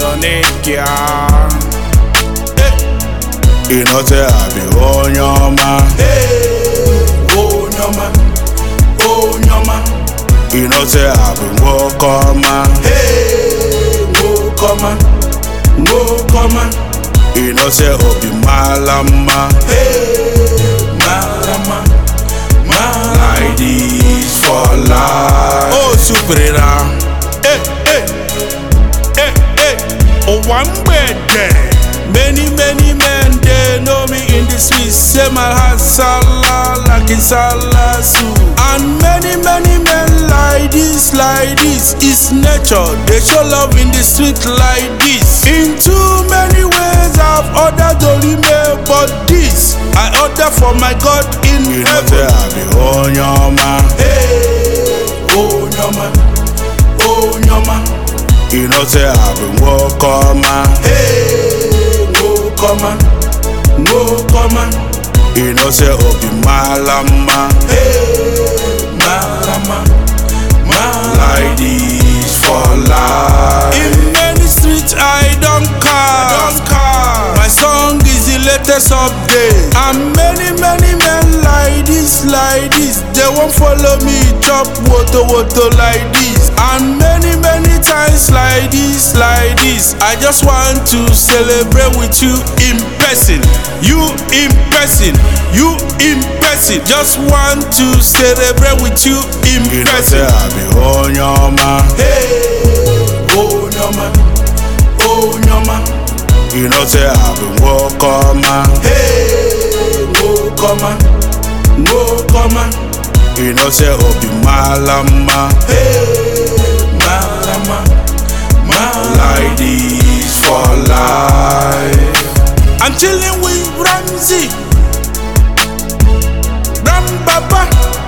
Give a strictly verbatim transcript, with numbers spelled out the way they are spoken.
Thessalonica. You know say I be on your man. Hey, oh nyama, oh nyama. You know say I be walk on man. Hey, no come on, no come on. You know say Obi Malama. Hey, malama, malama. Like this for life. Oh, superera. Hey, hey, hey, hey. Oh, one bed there. Many, many men, they know me in the streets. Say my heart salah like in salah soup. And many, many men like this, like this. It's nature, they show love in the street like this. In too many ways I've ordered only mail, but this I order for my God in You know heaven. say I be on your man. Hey, oh nyama, oh nyama. You know say I be walk on man. Hey, no come on, no come on. You know say Obi Malama. Hey, malama, malama. Like this for life. In many streets I don't car. My song is the latest update. And many, many men like this, like this. They won't follow me, chop water, water like this. And many, many times like this, like this. I just want to celebrate with you in person. You in person, you in person. Just want to celebrate with you in You know say person. I be on your man. Hey, oh nyama, oh nyama. You know say I be walk on man. Hey, no come on, no come on. You know say Obi Malama. Hey, malama, malama. Like this for life. I'm chilling with Ramsey, Ram Baba.